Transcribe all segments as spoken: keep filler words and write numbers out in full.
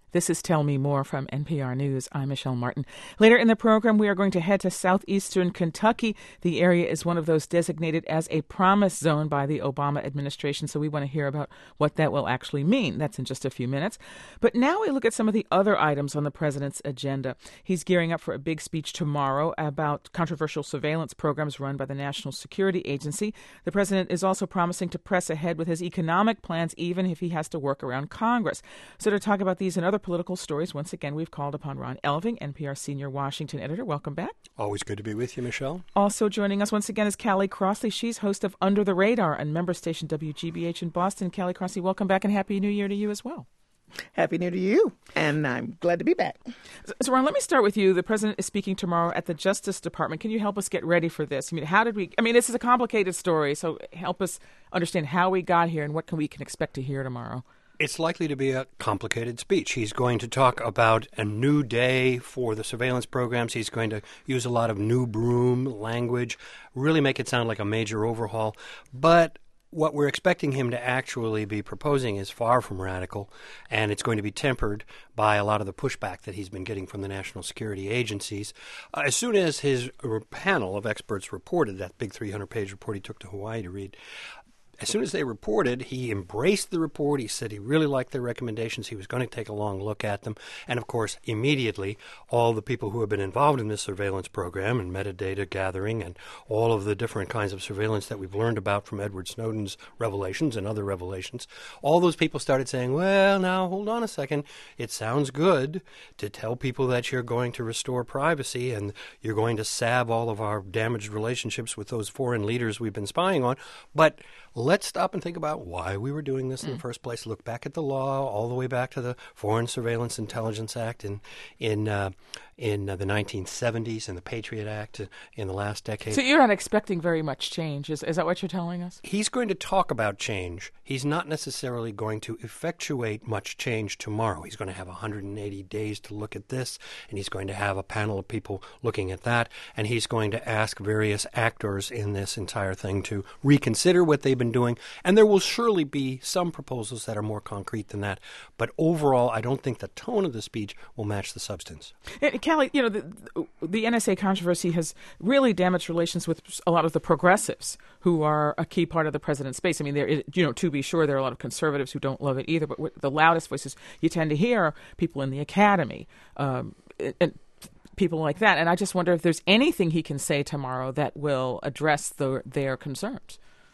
This is Tell Me More from N P R News. I'm Michelle Martin. Later in the program, we are going to head to southeastern Kentucky. The area is one of those designated as a promise zone by the Obama administration, so we want to hear about what that will actually mean. That's in just a few minutes. But now we look at some of the other items on the president's agenda. He's gearing up for a big speech tomorrow about controversial surveillance programs run by the National Security Agency. The president is also promising to press ahead with his economic plans, even if he has to work around Congress. So to talk about these and other political stories, once again, we've called upon Ron Elving, N P R senior Washington editor. Welcome back. Always good to be with you, Michelle. Also joining us once again is Callie Crossley. She's host of Under the Radar on member station W G B H in Boston. Callie Crossley, welcome back and Happy New Year to you as well. Happy New Year to you, and I'm glad to be back. So, Ron, let me start with you. The president is speaking tomorrow at the Justice Department. Can you help us get ready for this? I mean, how did we, I mean, this is a complicated story, so help us understand how we got here and what can we can expect to hear tomorrow. It's likely to be a complicated speech. He's going to talk about a new day for the surveillance programs. He's going to use a lot of new broom language, really make it sound like a major overhaul. But what we're expecting him to actually be proposing is far from radical, and it's going to be tempered by a lot of the pushback that he's been getting from the national security agencies. Uh, as soon as his panel of experts reported that big three hundred page report he took to Hawaii to read, as soon as they reported, he embraced the report. He said he really liked their recommendations. He was going to take a long look at them. And, of course, immediately, all the people who have been involved in this surveillance program and metadata gathering and all of the different kinds of surveillance that we've learned about from Edward Snowden's revelations and other revelations, all those people started saying, well, now, hold on a second. It sounds good to tell people that you're going to restore privacy and you're going to salve all of our damaged relationships with those foreign leaders we've been spying on. But let's stop and think about why we were doing this in mm. the first place. Look back at the law, all the way back to the Foreign Surveillance Intelligence Act in in uh, in uh, the nineteen seventies and the Patriot Act in the last decade. So you're not expecting very much change. Is, is that what you're telling us? He's going to talk about change. He's not necessarily going to effectuate much change tomorrow. He's going to have one hundred eighty days to look at this, and he's going to have a panel of people looking at that, and he's going to ask various actors in this entire thing to reconsider what they've been doing. And there will surely be some proposals that are more concrete than that. But overall, I don't think the tone of the speech will match the substance. And Callie, you know, the, the N S A controversy has really damaged relations with a lot of the progressives who are a key part of the president's base. I mean, there, you know, to be sure, there are a lot of conservatives who don't love it either. But what, the loudest voices you tend to hear are people in the academy um, and people like that. And I just wonder if there's anything he can say tomorrow that will address the, their concerns.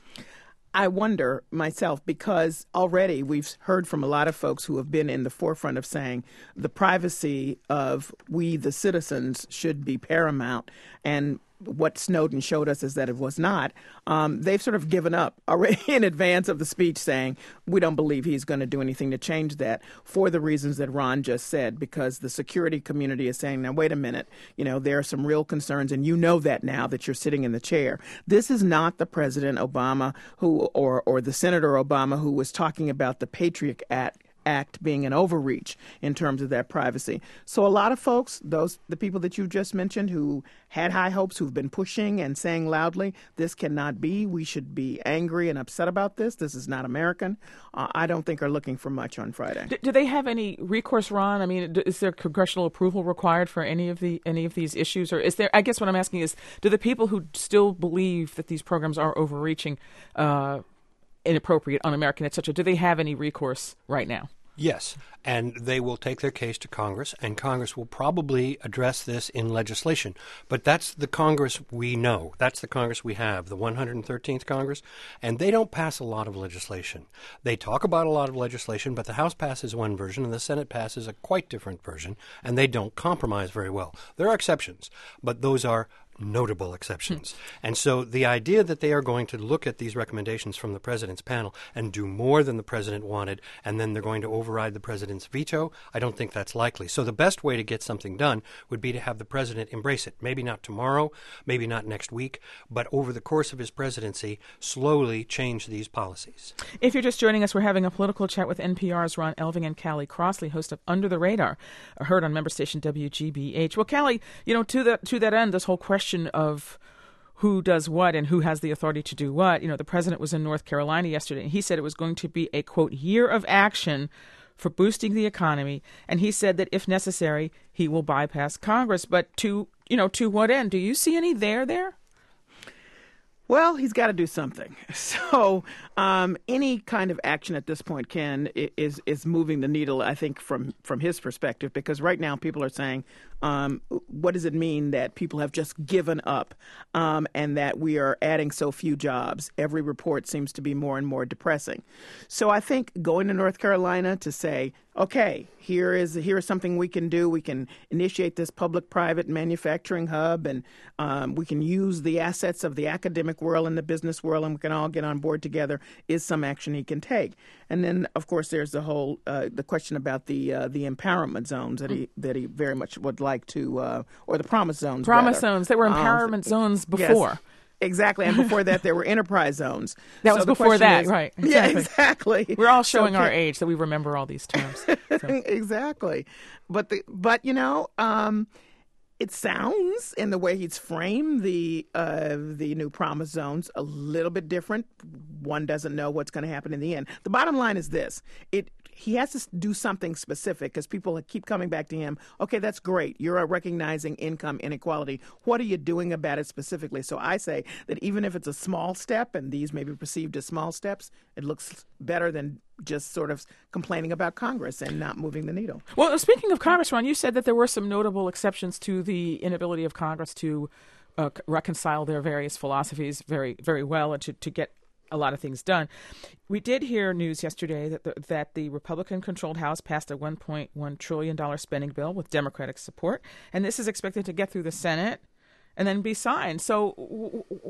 I wonder myself, because already we've heard from a lot of folks who have been in the forefront of saying the privacy of we, the citizens, should be paramount. And what Snowden showed us is that it was not. Um, they've sort of given up already in advance of the speech, saying we don't believe he's going to do anything to change that for the reasons that Ron just said, because the security community is saying, now, wait a minute, you know, there are some real concerns, and you know that now that you're sitting in the chair. This is not the President Obama who or, or the Senator Obama who was talking about the Patriot Act. Act being an overreach in terms of that privacy. So a lot of folks, those the people that you just mentioned who had high hopes, who've been pushing and saying loudly, this cannot be, we should be angry and upset about this, this is not American, uh, I don't think are looking for much on Friday. Do, do they have any recourse, Ron? I mean, is there congressional approval required for any of the any of these issues? Or is there, I guess what I'm asking is, do the people who still believe that these programs are overreaching, uh, inappropriate, un-American, et cetera, do they have any recourse right now? Yes, and they will take their case to Congress, and Congress will probably address this in legislation. But that's the Congress we know. That's the Congress we have, the one hundred thirteenth Congress, and they don't pass a lot of legislation. They talk about a lot of legislation, but the House passes one version and the Senate passes a quite different version, and they don't compromise very well. There are exceptions, but those are notable exceptions. And so the idea that they are going to look at these recommendations from the president's panel and do more than the president wanted, and then they're going to override the president's veto, I don't think that's likely. So the best way to get something done would be to have the president embrace it. Maybe not tomorrow, maybe not next week, but over the course of his presidency, slowly change these policies. If you're just joining us, we're having a political chat with N P R's Ron Elving and Callie Crossley, host of Under the Radar, heard on member station W G B H. Well, Callie, you know, to that to that end, this whole question of who does what and who has the authority to do what. You know, the president was in North Carolina yesterday, and he said it was going to be a, quote, year of action for boosting the economy, and he said that if necessary, he will bypass Congress. But to, you know, to what end? Do you see any there there? Well, he's got to do something. So um, any kind of action at this point, Ken, is is moving the needle, I think, from, from his perspective, because right now people are saying, um, what does it mean that people have just given up um, and that we are adding so few jobs? Every report seems to be more and more depressing. So I think going to North Carolina to say, okay, here is here is something we can do. We can initiate this public-private manufacturing hub, and um, we can use the assets of the academic world and the business world, and we can all get on board together, is some action he can take. And then, of course, there's the whole uh, the question about the uh, the empowerment zones that he that he very much would like to, uh, or the promise zones. Promise rather. zones. There were empowerment um, zones before. Yes. Exactly, and before that, there were enterprise zones. That so was before that, is, right? Exactly. Yeah, exactly. We're all showing so, our age that we remember all these terms. So. Exactly, but the but you know, um, it sounds in the way he's framed the uh, the new promise zones a little bit different. One doesn't know what's going to happen in the end. The bottom line is this: it. He has to do something specific because people keep coming back to him. Okay, that's great. You're recognizing income inequality. What are you doing about it specifically? So I say that even if it's a small step, and these may be perceived as small steps, it looks better than just sort of complaining about Congress and not moving the needle. Well, speaking of Congress, Ron, you said that there were some notable exceptions to the inability of Congress to uh, reconcile their various philosophies very, very well and to, to get a lot of things done. We did hear news yesterday that the, that the Republican-controlled House passed a one point one trillion dollars spending bill with Democratic support, and this is expected to get through the Senate and then be signed. So w- w-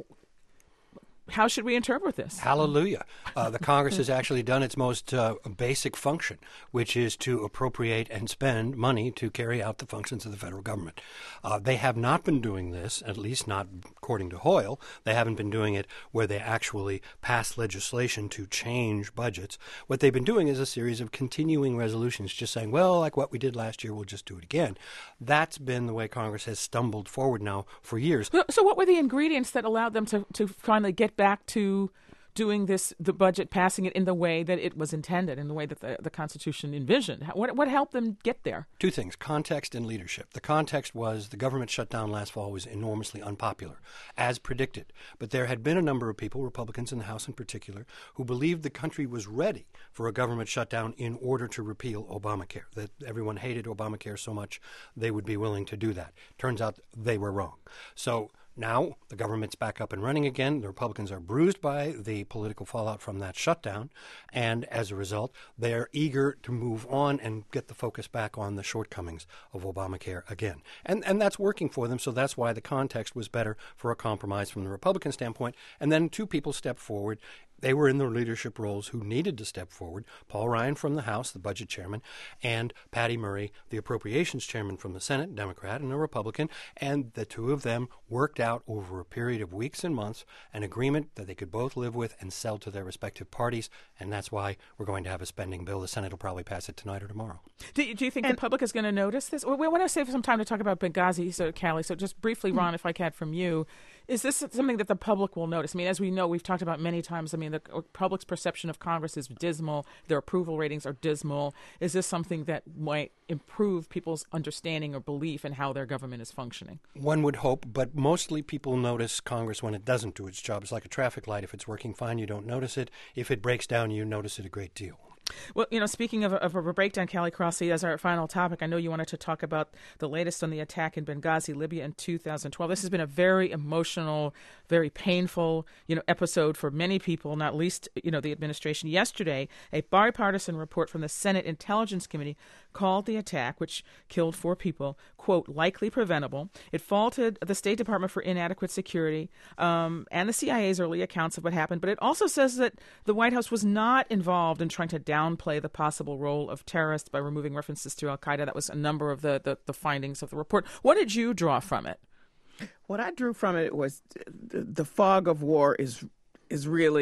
how should we interpret this? Hallelujah. Uh, the Congress has actually done its most uh, basic function, which is to appropriate and spend money to carry out the functions of the federal government. Uh, they have not been doing this, at least not according to Hoyle. They haven't been doing it where they actually pass legislation to change budgets. What they've been doing is a series of continuing resolutions, just saying, well, like what we did last year, we'll just do it again. That's been the way Congress has stumbled forward now for years. So what were the ingredients that allowed them to, to finally get back to doing this, the budget, passing it in the way that it was intended, in the way that the, the Constitution envisioned? What, what helped them get there? Two things, context and leadership. The context was the government shutdown last fall was enormously unpopular, as predicted. But there had been a number of people, Republicans in the House in particular, who believed the country was ready for a government shutdown in order to repeal Obamacare, that everyone hated Obamacare so much they would be willing to do that. Turns out they were wrong. So now the government's back up and running again. The Republicans are bruised by the political fallout from that shutdown, and as a result, they're eager to move on and get the focus back on the shortcomings of Obamacare again. And and that's working for them, so that's why the context was better for a compromise from the Republican standpoint. And then two people stepped forward. They were in their leadership roles who needed to step forward. Paul Ryan from the House, the budget chairman, and Patty Murray, the appropriations chairman from the Senate, Democrat and a Republican. And the two of them worked out over a period of weeks and months an agreement that they could both live with and sell to their respective parties. And that's why we're going to have a spending bill. The Senate will probably pass it tonight or tomorrow. Do you, do you think and, the public is going to notice this? We want to save some time to talk about Benghazi, so Callie. So just briefly, Ron, if I can, from you. Is this something that the public will notice? I mean, as we know, we've talked about many times, I mean, the public's perception of Congress is dismal. Their approval ratings are dismal. Is this something that might improve people's understanding or belief in how their government is functioning? One would hope, but mostly people notice Congress when it doesn't do its job. It's like a traffic light. If it's working fine, you don't notice it. If it breaks down, you notice it a great deal. Well, you know, speaking of a, of a breakdown, Callie Crossley, as our final topic, I know you wanted to talk about the latest on the attack in Benghazi, Libya in two thousand twelve. This has been a very emotional, very painful, you know, episode for many people, not least, you know, the administration. Yesterday, a bipartisan report from the Senate Intelligence Committee called the attack, which killed four people, quote, likely preventable. It faulted the State Department for inadequate security um, and the C I A's early accounts of what happened. But it also says that the White House was not involved in trying to downplay the possible role of terrorists by removing references to al-Qaeda. That was a number of the, the, the findings of the report. What did you draw from it? What I drew from it was the, the fog of war is is really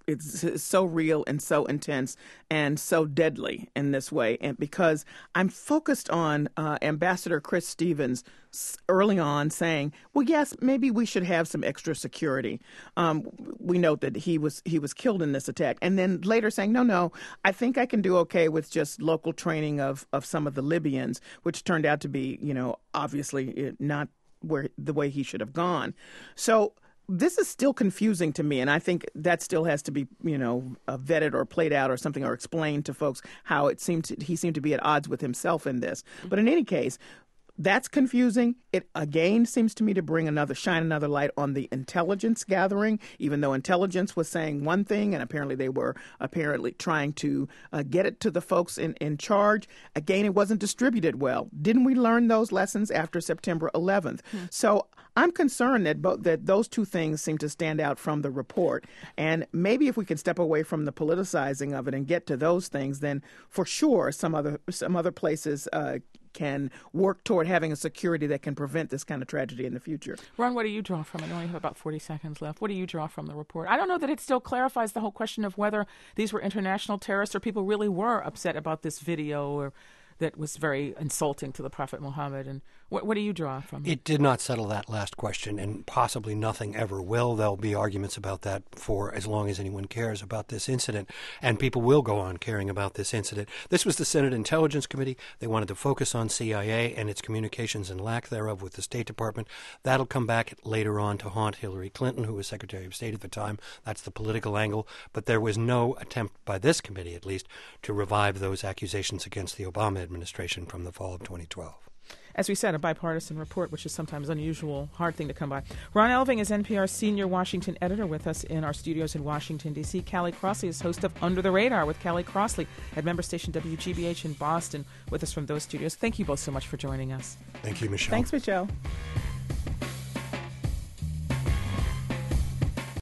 it's, it's so real and so intense and so deadly in this way. And because I'm focused on uh, Ambassador Chris Stevens early on saying, well, yes, maybe we should have some extra security. Um, we note that he was he was killed in this attack. And then later saying, no, no, I think I can do okay with just local training of, of some of the Libyans, which turned out to be, you know, obviously not where the way he should have gone. So this is still confusing to me, and I think that still has to be, you know, uh, vetted or played out or something, or explained to folks how it seemed to, he seemed to be at odds with himself in this. But in any case, that's confusing. It again seems to me to bring another shine another light on the intelligence gathering, even though intelligence was saying one thing and apparently they were apparently trying to uh, get it to the folks in, in charge. Again, it wasn't distributed well. Didn't we learn those lessons after September eleventh? Hmm. So I'm concerned that both that those two things seem to stand out from the report. And maybe if we can step away from the politicizing of it and get to those things, then for sure some other some other places uh, can work toward having a security that can prevent this kind of tragedy in the future. Ron, what do you draw from it? I only have about forty seconds left. What do you draw from the report? I don't know that it still clarifies the whole question of whether these were international terrorists or people really were upset about this video or that was very insulting to the Prophet Muhammad. And what, what do you draw from it? It did not settle that last question, and possibly nothing ever will. There'll be arguments about that for as long as anyone cares about this incident, and people will go on caring about this incident. This was the Senate Intelligence Committee. They wanted to focus on C I A and its communications and lack thereof with the State Department. That'll come back later on to haunt Hillary Clinton, who was Secretary of State at the time. That's the political angle. But there was no attempt by this committee, at least, to revive those accusations against the Obama administration from the fall of twenty twelve. As we said, a bipartisan report, which is sometimes unusual, hard thing to come by. Ron Elving is N P R's senior Washington editor with us in our studios in Washington, D C. Callie Crossley is host of Under the Radar with Callie Crossley at member station W G B H in Boston with us from those studios. Thank you both so much for joining us. Thank you, Michelle. Thanks, Michelle.